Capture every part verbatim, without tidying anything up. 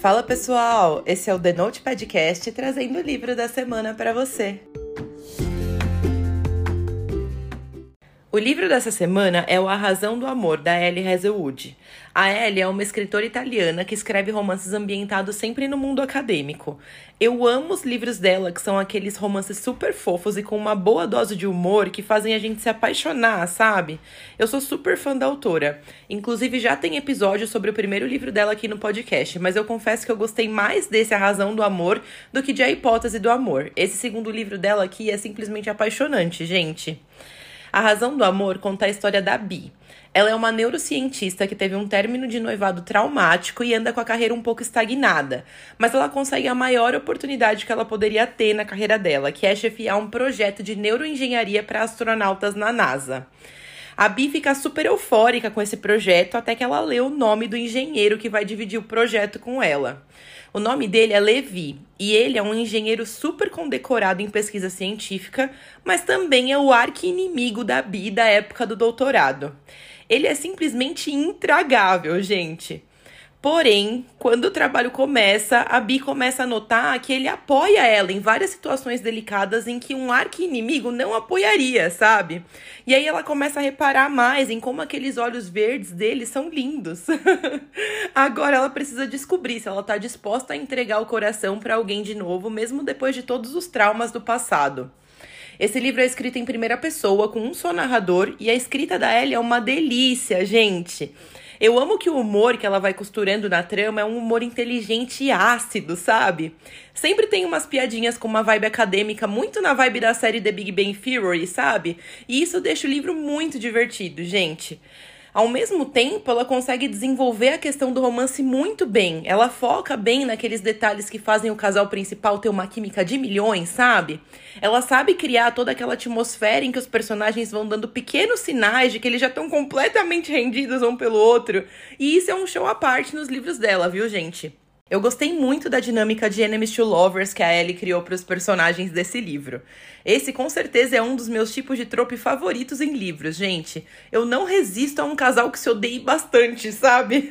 Fala pessoal, esse é o The Note Podcast trazendo o livro da semana para você. O livro dessa semana é o A Razão do Amor, da Ellie Hazelwood. A Ellie é uma escritora italiana que escreve romances ambientados sempre no mundo acadêmico. Eu amo os livros dela, que são aqueles romances super fofos e com uma boa dose de humor que fazem a gente se apaixonar, sabe? Eu sou super fã da autora. Inclusive, já tem episódio sobre o primeiro livro dela aqui no podcast, mas eu confesso que eu gostei mais desse A Razão do Amor do que de A Hipótese do Amor. Esse segundo livro dela aqui é simplesmente apaixonante, gente. A Razão do Amor conta a história da Bee. Ela é uma neurocientista que teve um término de noivado traumático e anda com a carreira um pouco estagnada. Mas ela consegue a maior oportunidade que ela poderia ter na carreira dela, que é chefiar um projeto de neuroengenharia para astronautas na NASA. A Bee fica super eufórica com esse projeto até que ela lê o nome do engenheiro que vai dividir o projeto com ela. O nome dele é Levi, e ele é um engenheiro super condecorado em pesquisa científica, mas também é o arqui-inimigo da Bee da época do doutorado. Ele é simplesmente intragável, gente. Porém, quando o trabalho começa, a Bee começa a notar que ele apoia ela em várias situações delicadas em que um arqui-inimigo não apoiaria, sabe? E aí ela começa a reparar mais em como aqueles olhos verdes dele são lindos. Agora ela precisa descobrir se ela tá disposta a entregar o coração para alguém de novo, mesmo depois de todos os traumas do passado. Esse livro é escrito em primeira pessoa, com um só narrador, e a escrita da Ellie é uma delícia, gente. Eu amo que o humor que ela vai costurando na trama é um humor inteligente e ácido, sabe? Sempre tem umas piadinhas com uma vibe acadêmica, muito na vibe da série The Big Bang Theory, sabe? E isso deixa o livro muito divertido, gente. Ao mesmo tempo, ela consegue desenvolver a questão do romance muito bem. Ela foca bem naqueles detalhes que fazem o casal principal ter uma química de milhões, sabe? Ela sabe criar toda aquela atmosfera em que os personagens vão dando pequenos sinais de que eles já estão completamente rendidos um pelo outro. E isso é um show à parte nos livros dela, viu, gente? Eu gostei muito da dinâmica de Enemies to Lovers que a Ellie criou para os personagens desse livro. Esse, com certeza, é um dos meus tipos de trope favoritos em livros, gente. Eu não resisto a um casal que se odeie bastante, sabe?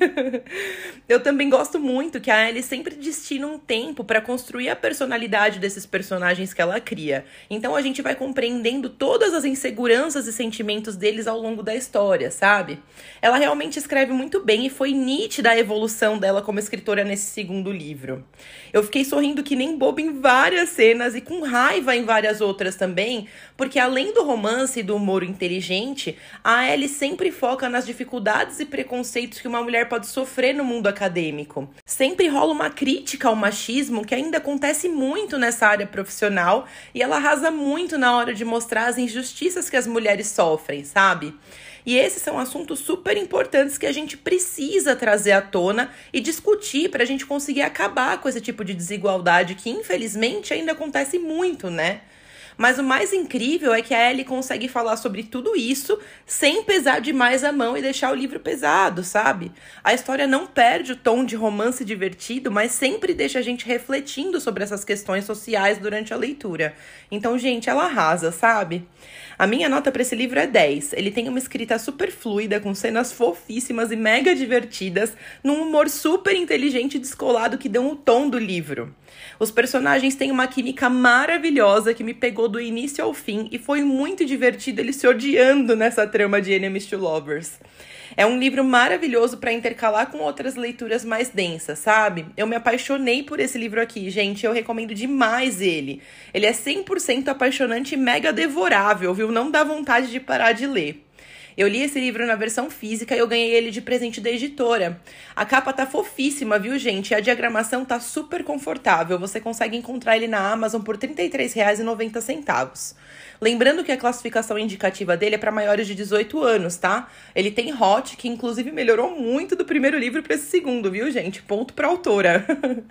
Eu também gosto muito que a Ellie sempre destina um tempo para construir a personalidade desses personagens que ela cria. Então a gente vai compreendendo todas as inseguranças e sentimentos deles ao longo da história, sabe? Ela realmente escreve muito bem e foi nítida a evolução dela como escritora nesse segundo livro. Eu fiquei sorrindo que nem boba em várias cenas e com raiva em várias outras também, porque além do romance e do humor inteligente, a Ellie sempre foca nas dificuldades e preconceitos que uma mulher pode sofrer no mundo acadêmico. Sempre rola uma crítica ao machismo que ainda acontece muito nessa área profissional e ela arrasa muito na hora de mostrar as injustiças que as mulheres sofrem, sabe? E esses são assuntos super importantes que a gente precisa trazer à tona e discutir para a gente conseguir acabar com esse tipo de desigualdade que, infelizmente, ainda acontece muito, né? Mas o mais incrível é que a Ellie consegue falar sobre tudo isso sem pesar demais a mão e deixar o livro pesado, sabe? A história não perde o tom de romance divertido, mas sempre deixa a gente refletindo sobre essas questões sociais durante a leitura. Então, gente, ela arrasa, sabe? A minha nota para esse livro é dez. Ele tem uma escrita super fluida, com cenas fofíssimas e mega divertidas, num humor super inteligente e descolado que dão o tom do livro. Os personagens têm uma química maravilhosa que me pegou do início ao fim e foi muito divertido eles se odiando nessa trama de Enemies to Lovers. É um livro maravilhoso para intercalar com outras leituras mais densas, sabe? Eu me apaixonei por esse livro aqui, gente. Eu recomendo demais ele. Ele é cem por cento apaixonante e mega devorável, viu? Não dá vontade de parar de ler. Eu li esse livro na versão física e eu ganhei ele de presente da editora. A capa tá fofíssima, viu, gente? E a diagramação tá super confortável. Você consegue encontrar ele na Amazon por trinta e três reais e noventa centavos. Lembrando que a classificação indicativa dele é para maiores de dezoito anos, tá? Ele tem Hot, que inclusive melhorou muito do primeiro livro para esse segundo, viu, gente? Ponto pra autora.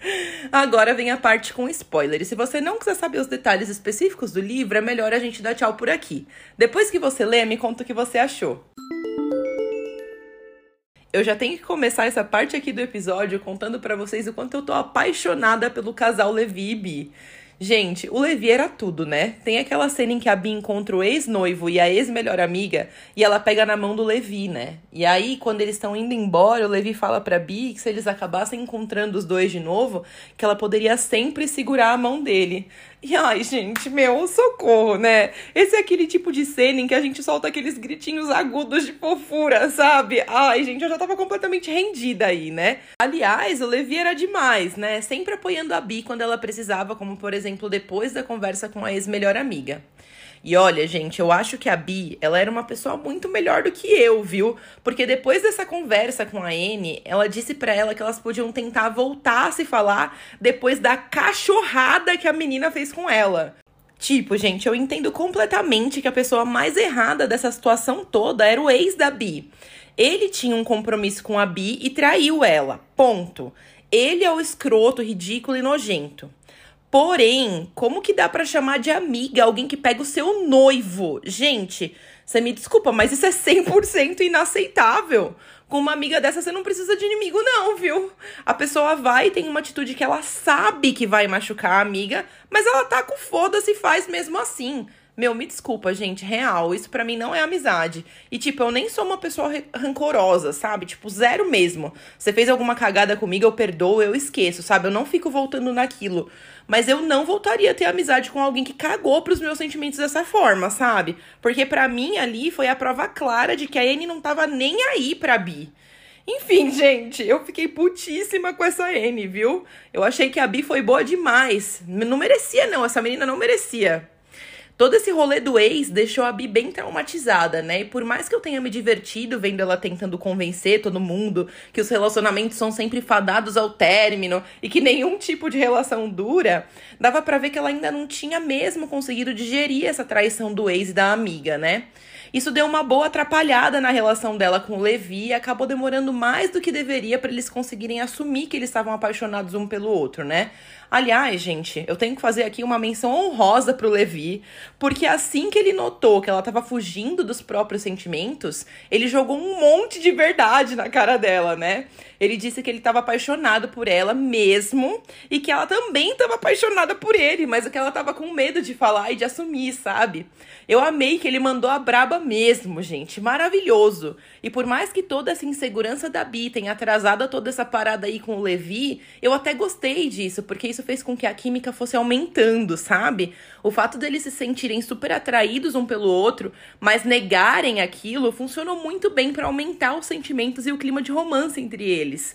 Agora vem a parte com spoiler. E se você não quiser saber os detalhes específicos do livro, é melhor a gente dar tchau por aqui. Depois que você lê, me conta o que você achou. Eu já tenho que começar essa parte aqui do episódio contando pra vocês o quanto eu tô apaixonada pelo casal Levi e Bee. Gente, o Levi era tudo, né? Tem aquela cena em que a Bee encontra o ex-noivo e a ex-melhor amiga e ela pega na mão do Levi, né? E aí, quando eles estão indo embora, o Levi fala pra Bee que se eles acabassem encontrando os dois de novo, que ela poderia sempre segurar a mão dele. E ai, gente, meu, socorro, né? Esse é aquele tipo de cena em que a gente solta aqueles gritinhos agudos de fofura, sabe? Ai, gente, eu já tava completamente rendida aí, né? Aliás, o Levi era demais, né? Sempre apoiando a Bee quando ela precisava, como por exemplo, depois da conversa com a ex-melhor amiga. E olha, gente, eu acho que a Bee, ela era uma pessoa muito melhor do que eu, viu? Porque depois dessa conversa com a Anne, ela disse pra ela que elas podiam tentar voltar a se falar depois da cachorrada que a menina fez com ela. Tipo, gente, eu entendo completamente que a pessoa mais errada dessa situação toda era o ex da Bee. Ele tinha um compromisso com a Bee e traiu ela. Ponto. Ele é o escroto, ridículo e nojento. Porém, como que dá pra chamar de amiga alguém que pega o seu noivo? Gente, você me desculpa, mas isso é cem por cento inaceitável. Com uma amiga dessa, você não precisa de inimigo não, viu? A pessoa vai e tem uma atitude que ela sabe que vai machucar a amiga, mas ela tá com foda-se e faz mesmo assim. Meu, me desculpa, gente, real, isso pra mim não é amizade. E, tipo, eu nem sou uma pessoa rancorosa, sabe? Tipo, zero mesmo. Você fez alguma cagada comigo, eu perdoo, eu esqueço, sabe? Eu não fico voltando naquilo. Mas eu não voltaria a ter amizade com alguém que cagou pros meus sentimentos dessa forma, sabe? Porque pra mim, ali, foi a prova clara de que a Anne não tava nem aí pra Bee. Enfim, gente, eu fiquei putíssima com essa Anne, viu? Eu achei que a Bee foi boa demais. Não merecia, não. Essa menina não merecia. Todo esse rolê do ex deixou a Bee bem traumatizada, né? E por mais que eu tenha me divertido vendo ela tentando convencer todo mundo que os relacionamentos são sempre fadados ao término e que nenhum tipo de relação dura, dava pra ver que ela ainda não tinha mesmo conseguido digerir essa traição do ex e da amiga, né? Isso deu uma boa atrapalhada na relação dela com o Levi e acabou demorando mais do que deveria pra eles conseguirem assumir que eles estavam apaixonados um pelo outro, né? Aliás, gente, eu tenho que fazer aqui uma menção honrosa pro Levi, porque assim que ele notou que ela tava fugindo dos próprios sentimentos, ele jogou um monte de verdade na cara dela, né? Ele disse que ele tava apaixonado por ela mesmo e que ela também tava apaixonada por ele, mas que ela tava com medo de falar e de assumir, sabe? Eu amei que ele mandou a braba mesmo, gente. Maravilhoso. E por mais que toda essa insegurança da Bee tenha atrasado toda essa parada aí com o Levi, eu até gostei disso, porque isso fez com que a química fosse aumentando, sabe? O fato deles se sentirem super atraídos um pelo outro, mas negarem aquilo, funcionou muito bem pra aumentar os sentimentos e o clima de romance entre eles.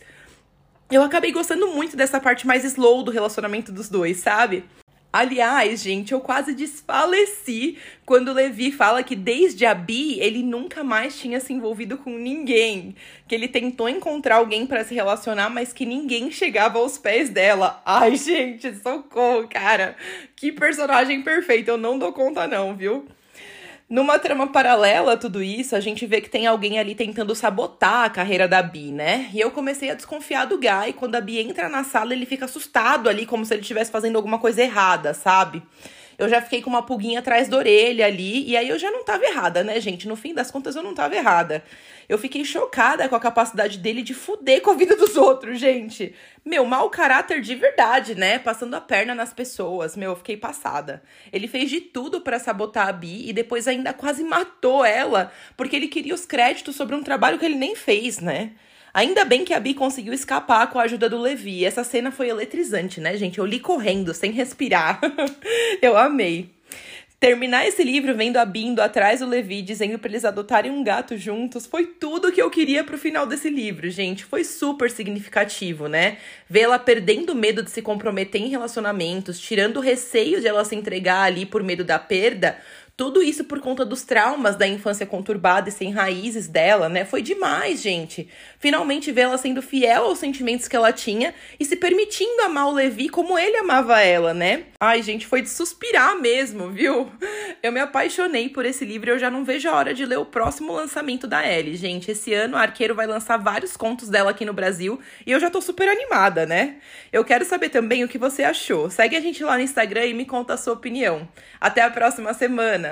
Eu acabei gostando muito dessa parte mais slow do relacionamento dos dois, sabe? Aliás, gente, eu quase desfaleci quando o Levi fala que desde a Bee ele nunca mais tinha se envolvido com ninguém. Que ele tentou encontrar alguém pra se relacionar, mas que ninguém chegava aos pés dela. Ai, gente, socorro, cara. Que personagem perfeito, eu não dou conta não, viu? Numa trama paralela a tudo isso, a gente vê que tem alguém ali tentando sabotar a carreira da Bee, né? E eu comecei a desconfiar do Guy. Quando a Bee entra na sala, ele fica assustado ali, como se ele estivesse fazendo alguma coisa errada, sabe? Eu já fiquei com uma pulguinha atrás da orelha ali, e aí eu já não tava errada, né, gente? No fim das contas, eu não tava errada. Eu fiquei chocada com a capacidade dele de fuder com a vida dos outros, gente. Meu, mau caráter de verdade, né? Passando a perna nas pessoas. Meu, eu fiquei passada. Ele fez de tudo pra sabotar a Bee e depois ainda quase matou ela, porque ele queria os créditos sobre um trabalho que ele nem fez, né? Ainda bem que a Bee conseguiu escapar com a ajuda do Levi. Essa cena foi eletrizante, né, gente? Eu li correndo, sem respirar. Eu amei. Terminar esse livro vendo a Bee indo atrás do Levi, dizendo pra eles adotarem um gato juntos, foi tudo que eu queria pro final desse livro, gente. Foi super significativo, né? Ver ela perdendo o medo de se comprometer em relacionamentos, tirando o receio de ela se entregar ali por medo da perda. Tudo isso por conta dos traumas da infância conturbada e sem raízes dela, né? Foi demais, gente. Finalmente ver ela sendo fiel aos sentimentos que ela tinha e se permitindo amar o Levi como ele amava ela, né? Ai, gente, foi de suspirar mesmo, viu? Eu me apaixonei por esse livro e eu já não vejo a hora de ler o próximo lançamento da Ellie, gente. Esse ano a Arqueiro vai lançar vários contos dela aqui no Brasil e eu já tô super animada, né? Eu quero saber também o que você achou. Segue a gente lá no Instagram e me conta a sua opinião. Até a próxima semana!